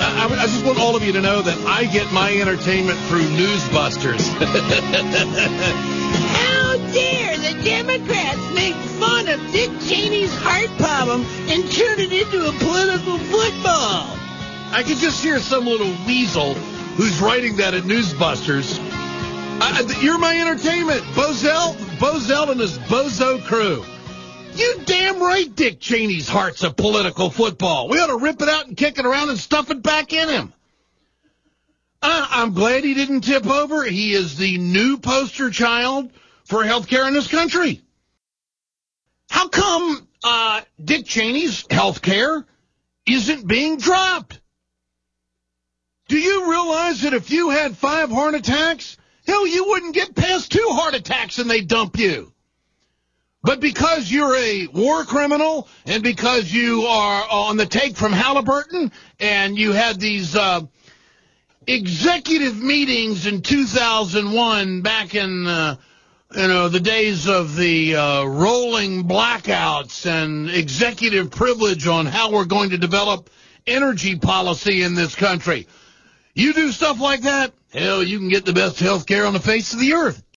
I just want all of you to know that I get my entertainment through Newsbusters. How dare the Democrats make fun of Dick Cheney's heart problem and turn it into a political football? I can just hear some little weasel who's writing that at Newsbusters. You're my entertainment, Bozell and his bozo crew. You damn right Dick Cheney's heart's a political football. We ought to rip it out and kick it around and stuff it back in him. I'm glad he didn't tip over. He is the new poster child for health care in this country. How come Dick Cheney's health care isn't being dropped? Do you realize that if you had 5 heart attacks, hell, you wouldn't get past 2 heart attacks and they'd dump you? But because you're a war criminal and because you are on the take from Halliburton and you had these executive meetings in 2001 back in the days of the rolling blackouts and executive privilege on how we're going to develop energy policy in this country. You do stuff like that, hell, you can get the best health care on the face of the earth.